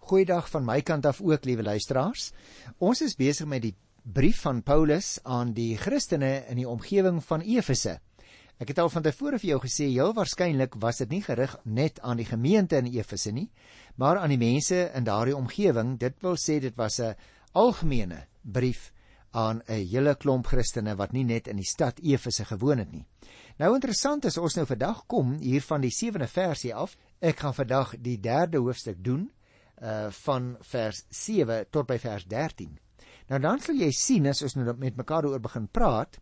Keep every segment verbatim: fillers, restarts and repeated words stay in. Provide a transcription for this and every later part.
Goeiedag van my kant af ook, liewe luisteraars. Ons is besig met die brief van Paulus aan die Christene in die omgewing van Efese. Ek het al van tevore vir jou gesê, heel waarskynlik was dit nie gerig net aan die gemeente in Efese nie, maar aan die mense in daardie omgewing. Dit wil sê, dit was 'n algemene brief aan 'n hele klomp Christene wat nie net in die stad Efese gewoon het nie. Nou interessant is, ons nou vandag kom hier van die sewende versie af. Ek gaan vandag die derde hoofstuk doen, uh, van vers sewe tot by vers dertien. Nou dan sal jy sien, as ons nou met mekaar oor begin praat,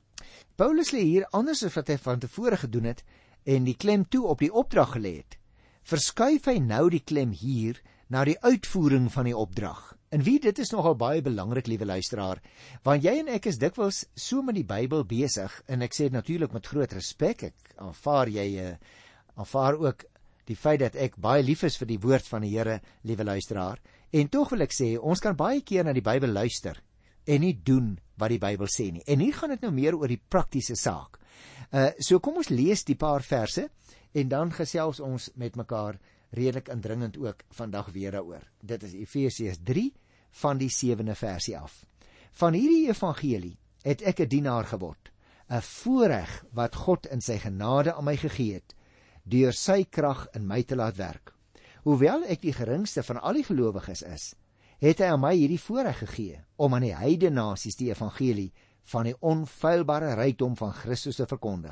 Paulus lê hier anders as wat hy van tevore gedoen het en die klem toe op die opdrag gelê het. Verskuif hy nou die klem hier na die uitvoering van die opdrag. En wie, dit is nogal baie belangrik, liewe luisteraar, want jy en ek is dikwels so met die Bybel besig, en ek sê dit natuurlik met groot respek, ek aanvaar jy, uh, aanvaar ook die feit dat ek baie lief is vir die woord van die Here, liewe luisteraar, en tog wil ek sê, ons kan baie keer na die Bybel luister, en nie doen wat die Bybel sê nie. En hier gaan dit nou meer oor die praktiese saak. Uh, so kom ons lees die paar verse, en dan gesels ons met mekaar redelik indringend ook vandag weer daaroor. Dit is Efesiërs drie van die sewende versie af. Van hierdie evangelie het ek 'n dienaar geword, 'n voorreg wat God in sy genade aan my gegee het, deur sy krag in my te laat werk. Hoewel ek die geringste van al die gelowiges is, het hy aan my hierdie voorreg gegee om aan die heidene nasies die evangelie van die onfeilbare rykdom van Christus te verkondig.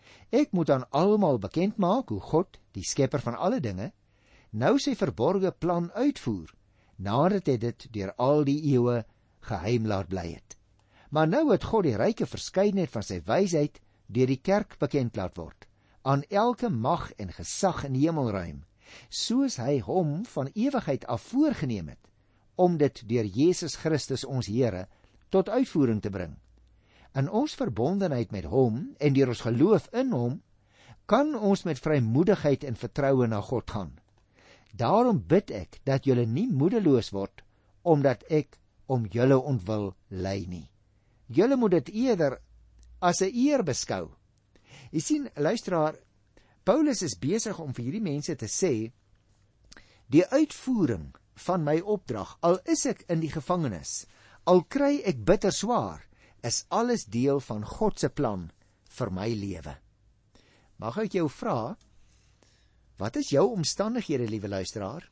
Ek moet aan almal bekend maak hoe God, die skepper van alle dinge, nou sy verborge plan uitvoer, nadat hy dit deur al die eeue geheim laat bly het. Maar nou het God die ryke verskeidenheid van sy wysheid deur die kerk bekend laat word, aan elke mag en gesag in die hemelruim, soos hy hom van ewigheid af voorgeneem het, om dit deur Jesus Christus ons Here tot uitvoering te bring. In ons verbondenheid met hom en deur ons geloof in hom, kan ons met vrymoedigheid en vertroue na God gaan. Daarom bid ek dat julle nie moedeloos word, omdat ek om julle ontwil ly nie. Julle moet dit eerder as 'n eer beskou. Jy sien, luisteraar, Paulus is besig om vir hierdie mense te sê, die uitvoering van my opdrag, al is ek in die gevangenis, al kry ek bitter swaar, is alles deel van God se plan vir my lewe. Mag ek jou vra, wat is jou omstandighede, liewe luisteraar?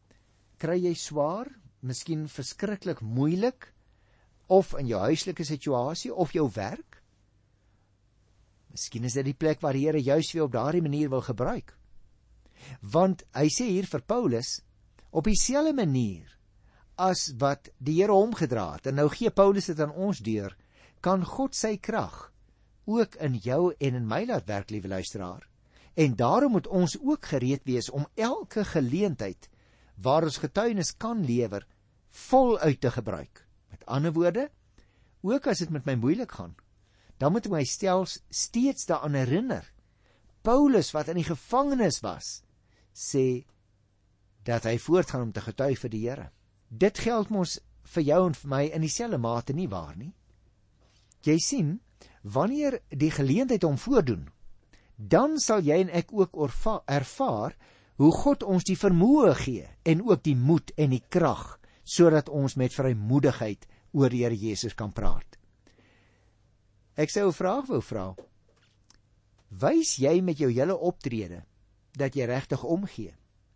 Kry jy swaar, miskien verskriklik moeilik, of in jou huislike situasie, of jou werk? Miskien is dit die plek waar die Here juis weer op daardie manier wil gebruik. Want hy sê hier vir Paulus, op dieselfde manier as wat die Here hom gedra het, en nou gee Paulus dit aan ons deur, kan God sy krag ook in jou en in my laat werk, liewe luisteraar. En daarom moet ons ook gereed wees om elke geleentheid waar ons getuienis kan lewer, voluit te gebruik. Met ander woorde, ook as dit met my moeilik gaan, dan moet ek my stels steeds daaraan herinner. Paulus, wat in die gevangenis was, sê dat hy voortgaan om te getuig vir die Here. Dit geld mos vir jou en vir my in dieselfde mate, nie waar nie? Jy sien, wanneer die geleentheid hom voordoen, dan sal jy en ek ook ervaar hoe God ons die vermoë gee en ook die moed en die krag, sodat ons met vrymoedigheid oor die Here Jesus kan praat. Ek sou 'n vraag wou vra. Wys jy met jou hele optrede dat jy regtig omgee?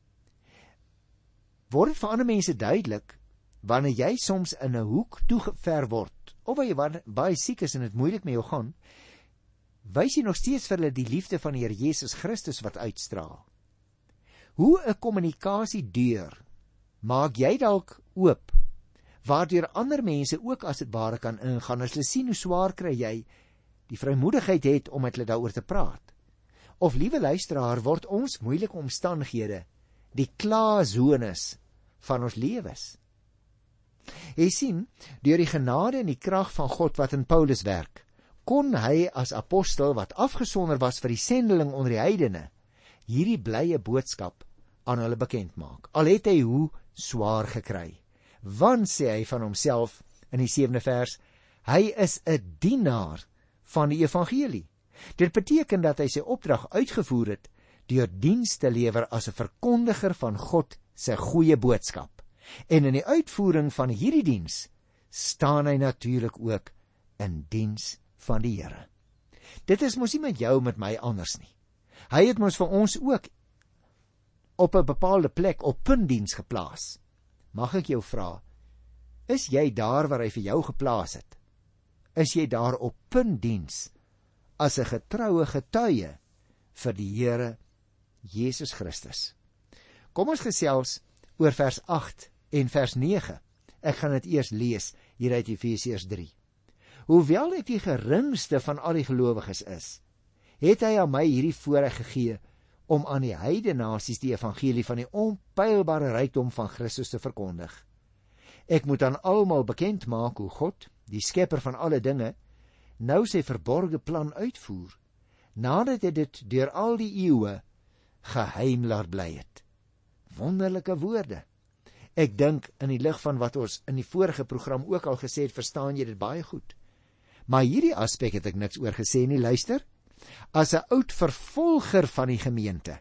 Word dit vir ander mense duidelik wanneer jy soms in 'n hoek toegever word, of wanneer jy baie siek is en dit moeilik met jou gaan, wys jy nog steeds vir hulle die liefde van die Here Jesus Christus wat uitstraal? Hoe 'n kommunikasiedeur maak jy dalk oop, waardeur ander mense ook as dit ware kan ingaan, as hulle sien hoe swaar kry jy, die vrymoedigheid het om met hulle daaroor te praat? Of, liewe luisteraar, word ons moeilike omstandighede die klaarzones van ons lewens? Jy sien, deur die genade en die krag van God wat in Paulus werk, kon hy as apostel wat afgesonder was vir die sendeling onder die heidene, hierdie blye boodskap aan hulle bekend maak. Al het hy hoe swaar gekry. Want, sê hy van homself in die sewende vers, hy is 'n dienaar van die evangelie. Dit beteken dat hy sy opdrag uitgevoer het deur diens te lewer as 'n verkondiger van God se goeie boodskap. En in die uitvoering van hierdie diens staan hy natuurlik ook in diens van die Here. Dit is mos nie met jou met my anders nie. Hy het mos vir ons ook op 'n bepaalde plek op puntdiens geplaas. Mag ek jou vra, is jy daar waar hy vir jou geplaas het? Is jy daar op puntdiens as 'n getroue getuie vir die Here Jesus Christus? Kom ons gesels oor vers agt en vers nege. Ek gaan dit eers lees hier uit Efesiërs drie. Hoewel ek die geringste van al die gelowiges is, het hy aan my hierdie voorreg gegee om aan die heidenasies die evangelie van die onpeilbare rykdom van Christus te verkondig. Ek moet aan almal bekend maak hoe God, die skepper van alle dinge, nou sy verborgde plan uitvoer, nadat hy dit deur al die eeue geheim laat bly het. Wonderlike woorde. Ek dink in die lig van wat ons in die vorige program ook al gesê het, verstaan jy dit baie goed. Maar hierdie aspek het ek niks oor gesê nie, luister. As 'n oud vervolger van die gemeente,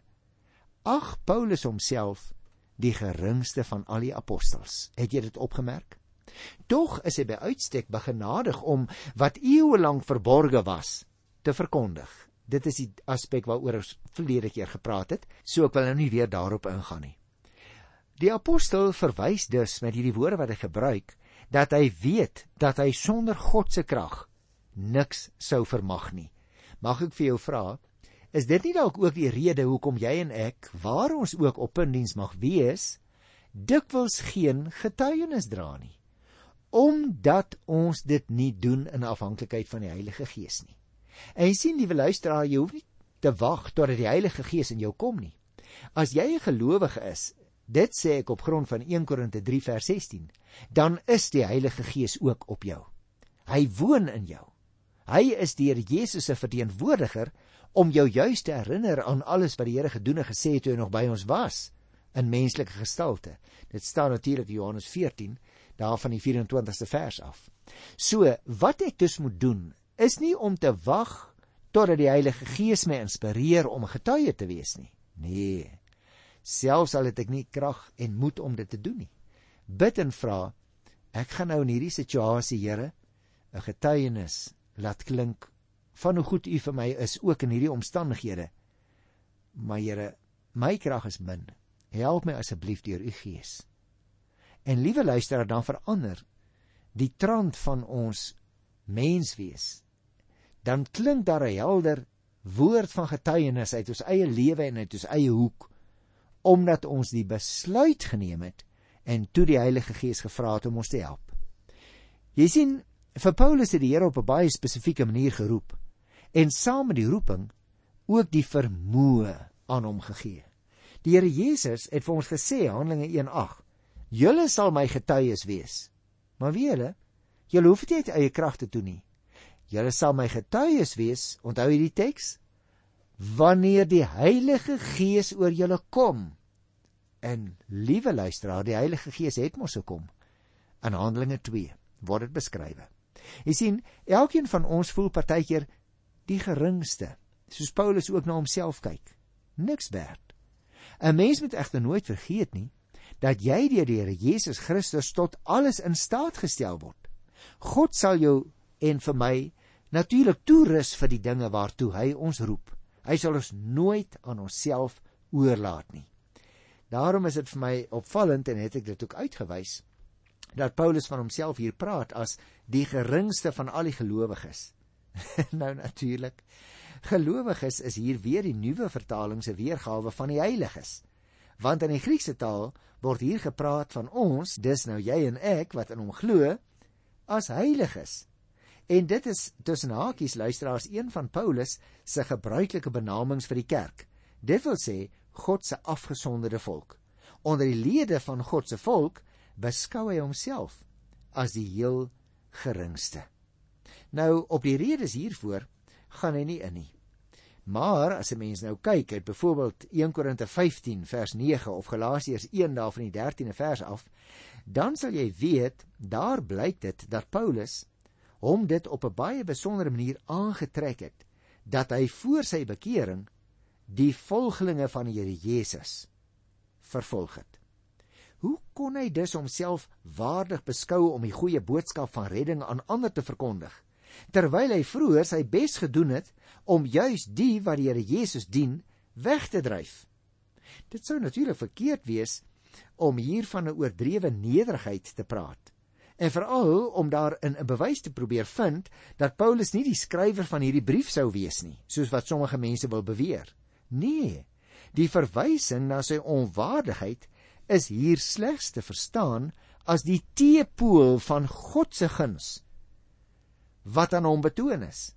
ag Paulus homself die geringste van al die apostels. Het jy dit opgemerk? Tog is hy by uitstek begenadig om wat eeuwelang verborge was, te verkondig. Dit is die aspek waaroor ons verlede keer gepraat het, so ek wil nou nie weer daarop ingaan nie. Die apostel verwys dus met hierdie woorde wat hy gebruik, dat hy weet dat hy sonder God se krag niks sou vermag nie. Mag ek vir jou vra, is dit nie dalk ook die rede hoekom jy en ek, waar ons ook op puntdiens mag wees, dikwels geen getuienis dra nie? Omdat ons dit nie doen in afhanklikheid van die Heilige Gees nie. En jy sien, liewe luisteraar, jy hoef nie te wag totdat die Heilige Gees in jou kom nie. As jy 'n gelowige is, dit sê ek op grond van Eerste Korinte drie vers sestien, dan is die Heilige Gees ook op jou. Hy woon in jou. Hy is deur Jesus se verteenwoordiger om jou juist te herinner aan alles wat die Here gedoen en gesê het toe hy nog by ons was, in menslike gestalte. Dit staan natuurlik in Johannes veertien, daar van die vyf-en-twintigste vers af. So, wat ek dus moet doen, is nie om te wag totdat die Heilige Gees my inspireer om 'n getuie te wees nie. Nee, selfs al het ek nie krag en moed om dit te doen nie. Bid en vra, ek gaan nou in hierdie situasie, Here, 'n getuienis laat klink van hoe goed U vir my is, ook in hierdie omstandighede. Maar Here, my krag is min. Help my asseblief deur U Gees. En liewe luisteraar, dan verander die trant van ons menswees. Dan klink daar 'n helder woord van getuienis uit ons eie lewe en uit ons eie hoek, omdat ons die besluit geneem het en toe die Heilige Gees gevra het om ons te help. Jy sien, vir Paulus het die Here op 'n baie spesifieke manier geroep en saam met die roeping ook die vermoë aan hom gegee. Die Here Jesus het vir ons gesê, Handelinge een agt, julle sal my getuies wees. Maar wie julle? Julle hoef dit nie uit eie krag te doen nie. Julle sal my getuies wees, onthou jy die teks? Wanneer die Heilige Gees oor julle kom. En liewe luisteraar, die Heilige Gees het mos gekom. In Handelinge twee word dit beskrywe. Jy sien, elkeen van ons voel partykeer die geringste, soos Paulus ook na homself kyk. Niks werd. 'n Mens moet egter nooit vergeet nie, dat jy deur die Here Jesus Christus tot alles in staat gestel word. God sal jou en vir my natuurlik toerus vir die dinge waartoe hy ons roep. Hy sal ons nooit aan onsself oorlaat nie. Daarom is dit vir my opvallend, en het ek dit ook uitgewys, dat Paulus van homself hier praat as die geringste van al die gelowiges. Nou natuurlik, gelowiges is hier weer die nuwe vertaling se weergawe van die heiliges. Want in die Griekse taal word hier gepraat van ons, dis nou jy en ek wat in hom glo, as heiliges. En dit is tussen hakies luisteraars een van Paulus se gebruikelike benamings vir die kerk. Dit wil sê God se afgesonderde volk. Onder die lede van God se volk beskou hy homself as die heel geringste. Nou, op die redes hiervoor gaan hy nie in nie. Maar as 'n mens nou kyk, uit byvoorbeeld Eerste Korinte vyftien vers nege of Galasiërs een daar van die dertiende vers af, dan sal jy weet, daar blyk dit dat Paulus hom dit op 'n baie besondere manier aangetrek het, dat hy voor sy bekering die volgelinge van die Here Jesus vervolg het. Hoe kon hy dus homself waardig beskou om die goeie boodskap van redding aan ander te verkondig, terwyl hy vroeër sy bes gedoen het om juis die wat die Here Jesus dien, weg te dryf? Dit sou natuurlik verkeerd wees om hier van 'n oordrewe nederigheid te praat, en veral om daarin 'n bewys te probeer vind dat Paulus nie die skrywer van hierdie brief sou wees nie, soos wat sommige mense wil beweer. Nee, die verwysing na sy onwaardigheid is hier slegs te verstaan as die teepool van God se guns wat aan hom betoon is,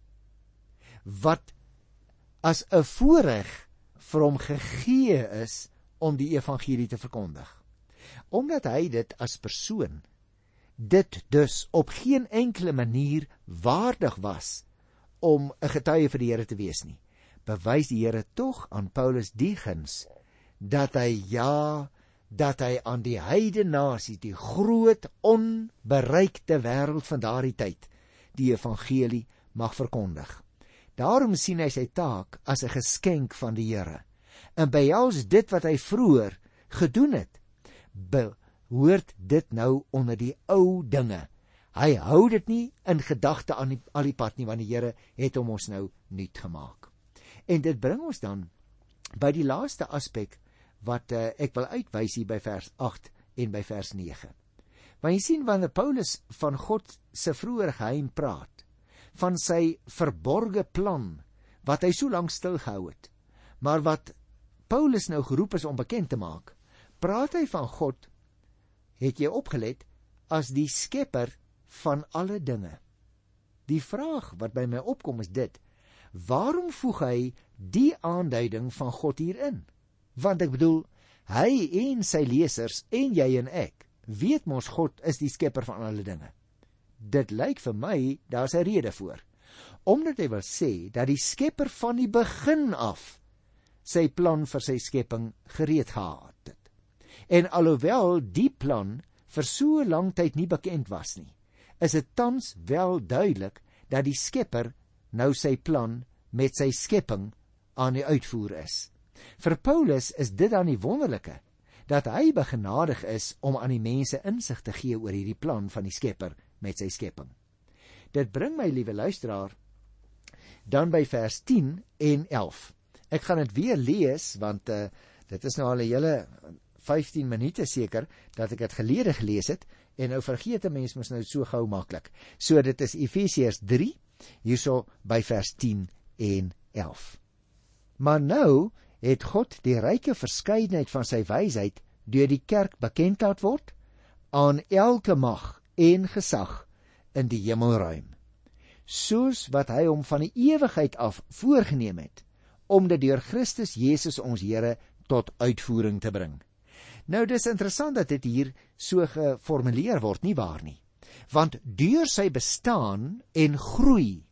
wat as 'n voorreg vir hom gegee is om die evangelie te verkondig. Omdat hy dit as persoon, dit dus op geen enkele manier waardig was om 'n getuie vir die Here te wees nie, bewys die Here tog aan Paulus die guns, dat hy ja, dat hy aan die heidene nasie, die groot onbereikte wêreld van daardie tyd, die evangelie mag verkondig. Daarom sien hy sy taak as 'n geskenk van die Here, en behels dit wat hy vroeër gedoen het, behoort dit nou onder die ou dinge. Hy hou dit nie in gedagte aan die, al die pad nie, want die Here het hom ons nou nuut gemaak. En dit bring ons dan by die laaste aspek wat uh, ek wil uitwys hier by vers agt en by vers nege. Want jy sien, wanneer Paulus van God se vroeër geheim praat, van sy verborge plan, wat hy so lank stilgehou het, maar wat Paulus nou geroep is om bekend te maak, praat hy van God, het jy opgelet, as die skepper van alle dinge. Die vraag wat by my opkom is dit, waarom voeg hy die aanduiding van God hierin? Want ek bedoel, hy en sy lesers, en jy en ek, weet mos God is die skepper van alle dinge. Dit lyk vir my, daar is 'n rede voor. Omdat hy wil sê, dat die skepper van die begin af, sy plan vir sy skepping gereed gehad het. En alhoewel die plan vir so lang tyd nie bekend was nie, is dit tans wel duidelik, dat die skepper nou sy plan met sy skepping aan die uitvoer is. Vir Paulus is dit dan die wonderlike, dat hy begenadig is om aan die mense insig te gee oor hierdie plan van die skepper met sy skepping. Dit bring my, liewe luisteraar, dan by vers tien en elf. Ek gaan dit weer lees, want uh, dit is nou al 'n hele vyftien minute seker, dat ek dit gelede gelees het, en nou vergeet 'n mens mos nou so gou maklik. So dit is Efesiërs drie, hierso by vers tien en elf. Maar nou het God die ryke verskeidenheid van sy wysheid deur die kerk bekend laat word aan elke mag en gesag in die hemelruim, soos wat hy hom van die ewigheid af voorgenem het, om dit deur Christus Jesus ons Here tot uitvoering te bring. Nou, dis interessant dat dit hier so geformuleer word, nie waar nie? Want deur sy bestaan en groei,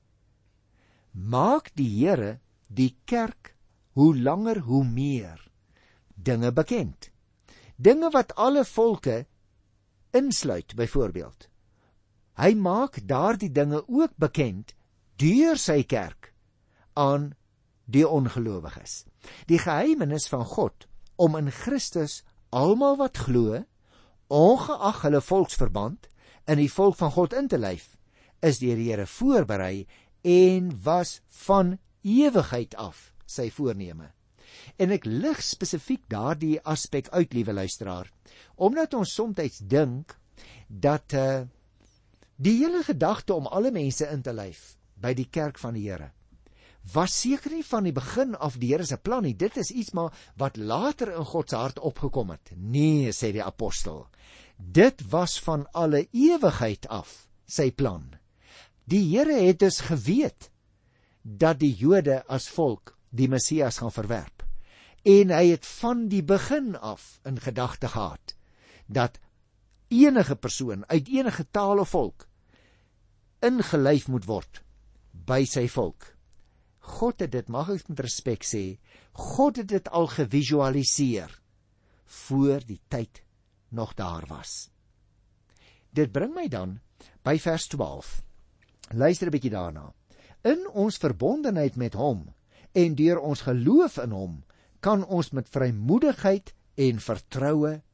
maak die Here die kerk hoe langer hoe meer dinge bekend. Dinge wat alle volke insluit, byvoorbeeld. Hy maak daardie dinge ook bekend deur sy kerk aan die ongelowiges. Die geheimenis van God om in Christus almal wat glo, ongeag hulle volksverband, in die volk van God in te lyf, is deur die Here voorberei en was van ewigheid af sy voorneme. En ek lig spesifiek daardie aspek uit, liewe luisteraar, omdat ons soms dink dat uh, die hele gedagte om alle mense in te lyf by die kerk van die Here was seker nie van die begin af die Here se plan nie. Dit is iets maar wat later in God se hart opgekom het. Nee, sê die apostel, dit was van alle ewigheid af sy plan. Die Here het dus geweet dat die Jode as volk die Messias gaan verwerp. En hy het van die begin af in gedagte gehad dat enige persoon uit enige taal of volk ingelyf moet word by sy volk. God het dit, mag ek met respek sê, God het dit al gevisualiseer voor die tyd nog daar was. Dit bring my dan by vers twaalf. Luister 'n bietjie daarna. In ons verbondenheid met hom en deur ons geloof in hom kan ons met vrymoedigheid en vertroue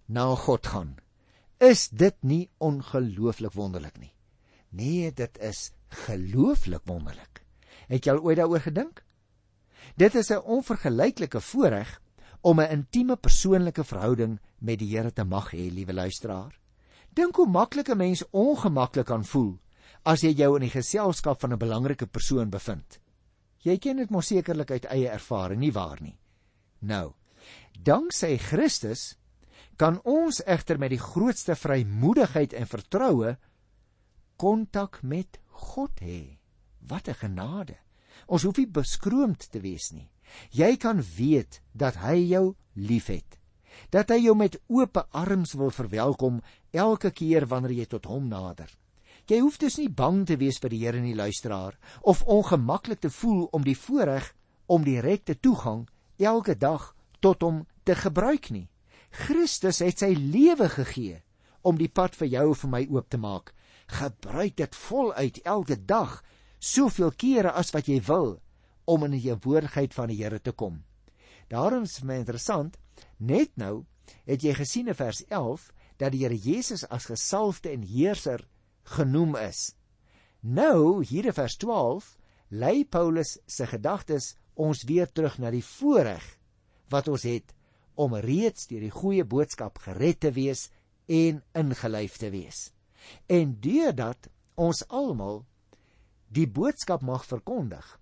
na God gaan. Is dit nie ongelooflik wonderlik nie? Nee, dit is gelooflik wonderlik. Het jy al ooit daaroor gedink? Dit is 'n onvergelyklike voorreg om 'n intieme persoonlike verhouding met die Here te mag hê, liewe luisteraar. Dink hoe maklik 'n mens ongemaklik kan voel as jy jou in die geselskap van 'n belangrike persoon bevind. Jy ken dit mos sekerlik uit eie ervaring, nie waar nie? Nou, danksy Christus kan ons egter met die grootste vrymoedigheid en vertroue kontak met God hê. Wat 'n genade. Ons hoef nie beskroomd te wees nie. Jy kan weet dat hy jou liefhet, dat hy jou met oop arms wil verwelkom elke keer wanneer jy tot hom nader. Jy hoef dus nie bang te wees vir die Here nie, luisteraar, of ongemaklik te voel om die voorreg om direkte toegang elke dag tot hom te gebruik nie. Christus het sy lewe gegee om die pad vir jou en vir my oop te maak. Gebruik dit voluit elke dag, soveel kere as wat jy wil, om in die teenwoordigheid van die Here te kom. Daarom is het my interessant, net nou het jy gesien in vers elf, dat die Here Jesus as gesalfde en heerser genoem is. Nou, hier in vers twaalf, lei Paulus sy gedagtes ons weer terug na die voorreg wat ons het om reeds deur die goeie boodskap gered te wees en ingelyf te wees. En deurdat ons almal die boodskap mag verkondig,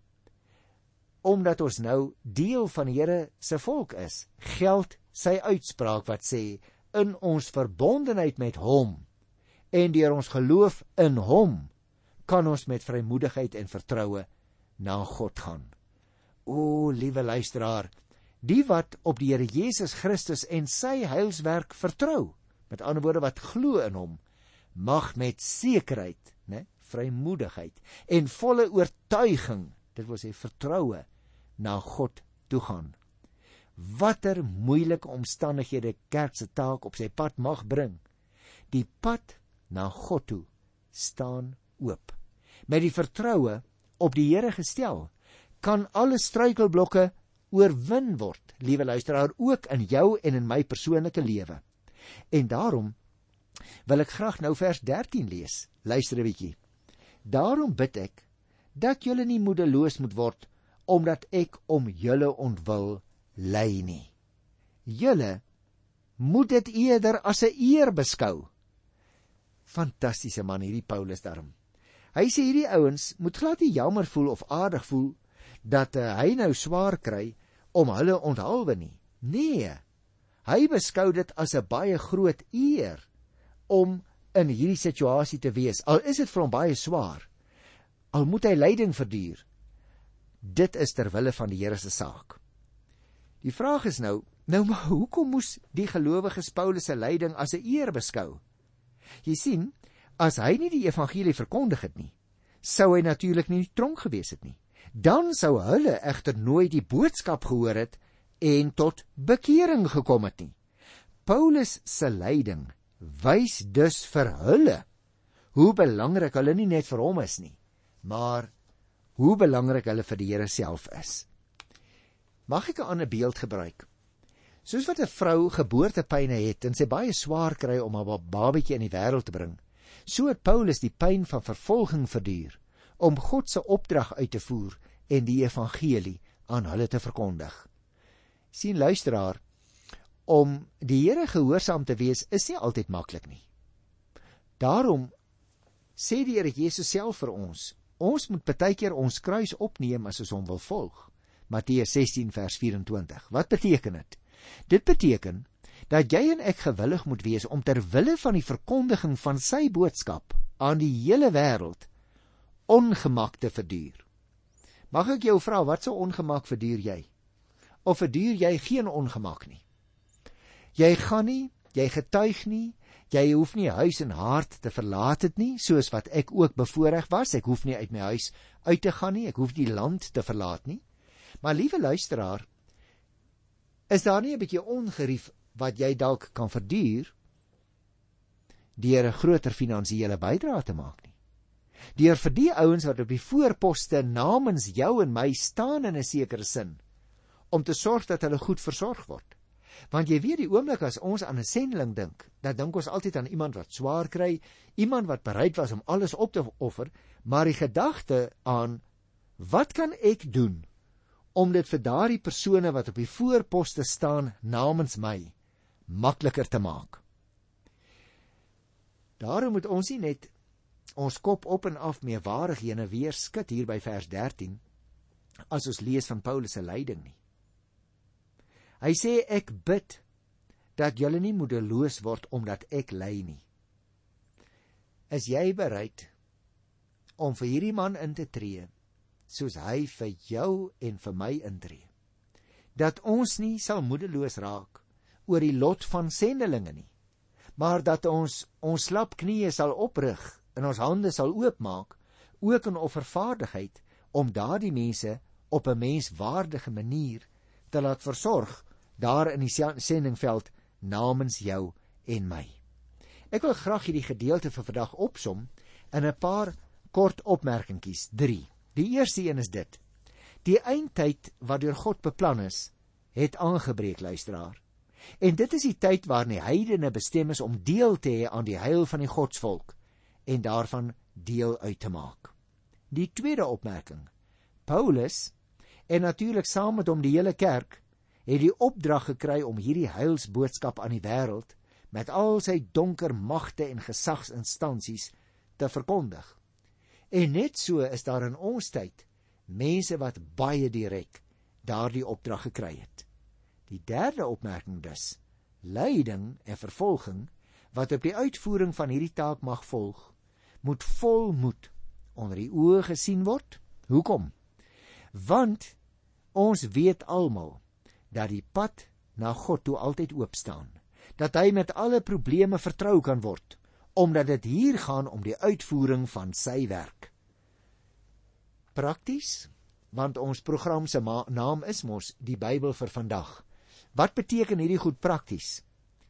omdat ons nou deel van die Here se volk is, geld sy uitspraak wat sê, in ons verbondenheid met hom en deur ons geloof in hom kan ons met vrymoedigheid en vertroue na God gaan. O, liewe luisteraar, die wat op die Here Jesus Christus en sy heilswerk vertrou, met ander woorde wat glo in hom, mag met sekerheid, né, vrymoedigheid en volle oortuiging, dit wil sê vertroue, na God toe gaan. Watter moeilike omstandighede kerk se taak op sy pad mag bring, die pad na God toe staan oop. Met die vertroue op die Here gestel, kan alle struikelblokke oorwin word, liewe luisteraar, ook in jou en in my persoonlike lewe. En daarom wil ek graag nou vers dertien lees. Luister 'n bietjie. Daarom bid ek dat julle nie moedeloos moet word, omdat ek om julle ontwil ly nie. Julle moet dit eerder as 'n eer beskou. Fantastiese man hierdie Paulus daarom. Hy sê hierdie ouens moet glad nie jammer voel of aardig voel dat uh, hy nou swaar kry om hulle onthaalwe nie. Nee, hy beskou dit as 'n baie groot eer om in hierdie situasie te wees, al is dit vir hom baie swaar, al moet hy lyding verduur. Dit is ter wille van die Here se saak. Die vraag is nou, nou maar hoekom moes die gelowiges Paulus se lyding as 'n eer beskou? Jy sien, as hy nie die evangelie verkondig het nie, sou hy natuurlik nie in die tronk gewees het nie. Dan sou hulle egter nooit die boodskap gehoor het en tot bekering gekom het nie. Paulus se lyding wys dus vir hulle hoe belangrik hulle nie net vir hom is nie, maar hoe belangrik hulle vir die Here self is. Mag ek 'n ander beeld gebruik? Soos wat 'n vrou geboortepyne het en sy baie swaar kry om haar babatjie in die wêreld te bring, so het Paulus die pyn van vervolging verduur om God se opdrag uit te voer en die evangelie aan hulle te verkondig. Sien luisteraar, om die Here gehoorsaam te wees is nie altyd maklik nie. Daarom sê die Here Jesus self vir ons, ons moet baie keer ons kruis opneem as ons hom wil volg. Matteus sestien vers vyf-en-twintig. Wat beteken dit? Dit beteken dat jy en ek gewillig moet wees om ter wille van die verkondiging van sy boodskap aan die hele wêreld ongemak te verduur. Mag ek jou vra, wat so ongemak verduur jy? Of verduur jy geen ongemak nie? Jy gaan nie, jy getuig nie, jy hoef nie huis en hart te verlaat het nie, soos wat ek ook bevoorreg was. Ek hoef nie uit my huis uit te gaan nie, ek hoef die land te verlaat nie. Maar liewe luisteraar, is daar nie 'n bietjie ongerief wat jy dalk kan verduur deur 'n groter finansiële bydrae te maak nie? Deur vir die ouens wat op die voorposte namens jou en my staan in 'n sekere sin, om te sorg dat hulle goed versorg word. Want jy weet, die oomblik as ons aan 'n sendeling dink, dan dink ons altyd aan iemand wat swaar kry, iemand wat bereid was om alles op te offer, maar die gedagte aan, wat kan ek doen om dit vir daardie persone wat op die voorposte staan namens my makliker te maak? Daarom moet ons nie net ons kop op en af meewarig heen en weer skud hier by vers dertien, as ons lees van Paulus se lyding nie. Hy sê, ek bid dat julle nie moedeloos word omdat ek ly nie. Is jy bereid om vir hierdie man in te tree, soos hy vir jou en vir my intree? Dat ons nie sal moedeloos raak oor die lot van sendelinge nie, maar dat ons ons slap knieë sal oprig en ons hande sal oopmaak, ook in offervaardigheid, om daardie mense op 'n menswaardige manier te laat versorg, daar in die sendingveld namens jou en my. Ek wil graag hierdie gedeelte vir vandag opsom in 'n paar kort opmerkingies, drie. Die eerste een is dit: die eindtyd wat deur God beplan is, het aangebreek, luisteraar. En dit is die tyd waarin die heidene bestem is om deel te hê aan die heil van die Godsvolk en daarvan deel uit te maak. Die tweede opmerking: Paulus, en natuurlik saam met hom die hele kerk, het die opdrag gekry om hierdie heilsboodskap aan die wêreld met al sy donker magte en gesagsinstansies te verkondig. En net so is daar in ons tyd mense wat baie direk daardie opdrag gekry het. Die derde opmerking dus: lyding en vervolging wat op die uitvoering van hierdie taak mag volg, moet vol moed onder die oë gesien word. Hoekom? Want ons weet almal dat die pad na God toe altyd oop staan, dat hy met alle probleme vertrou kan word, omdat dit hier gaan om die uitvoering van sy werk. Prakties, want ons program se naam is mos die Bybel vir vandag. Wat beteken hierdie goed prakties?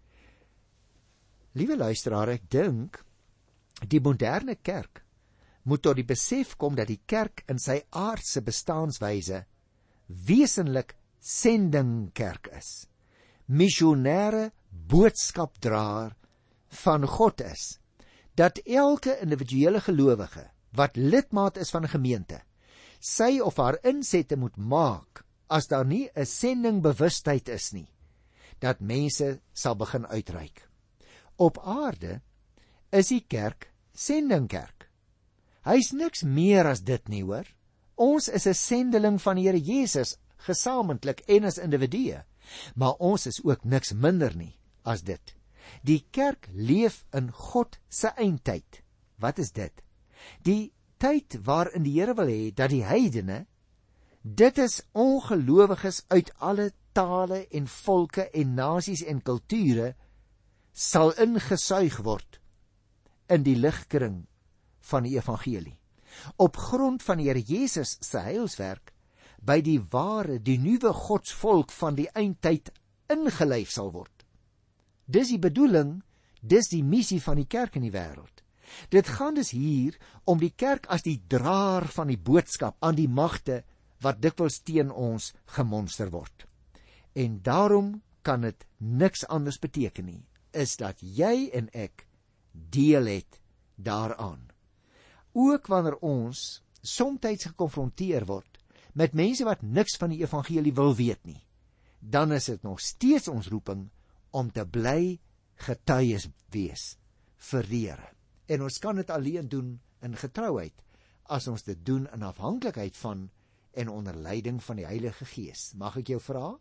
Liewe luisteraar, ek dink die moderne kerk moet tot die besef kom dat die kerk in sy aardse bestaanswyse wesenlik sendingkerk is, missionêre boodskapdraer van God is, dat elke individuele gelowige wat lidmaat is van 'n gemeente, sy of haar insette moet maak as daar nie 'n sendingbewustheid is nie, dat mense sal begin uitreik. Op aarde is die kerk sendingkerk. Hy's niks meer as dit nie, hoor. Ons is 'n sendeling van die Here Jesus, gesamentlik en as individue, maar ons is ook niks minder nie as dit. Die kerk leef in God se eindtyd. Wat is dit? Die tyd waarin die Here wil hê dat die heidene, dit is ongelowiges uit alle tale en volke en nasies en kulture, sal ingesuig word in die ligkring van die evangelie. Op grond van die Here Jesus se heilswerk, by die ware, die nuwe Godsvolk van die eindtyd ingelyf sal word. Dis die bedoeling, dis die missie van die kerk in die wêreld. Dit gaan dus hier om die kerk as die draer van die boodskap aan die magte wat dikwels teen ons gemonster word. En daarom kan dit niks anders beteken nie, is dat jy en ek deel het daaraan. Ook wanneer ons somtyds gekonfronteer word met mense wat niks van die evangelie wil weet nie, dan is dit nog steeds ons roeping om te bly getuies wees vir die Here. En ons kan dit alleen doen in getrouheid, as ons dit doen in afhanklikheid van en onder leiding van die Heilige Gees. Mag ek jou vra,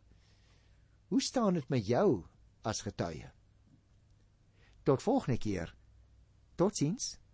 hoe staan dit met jou as getuie? Tot volgende keer. Totsiens.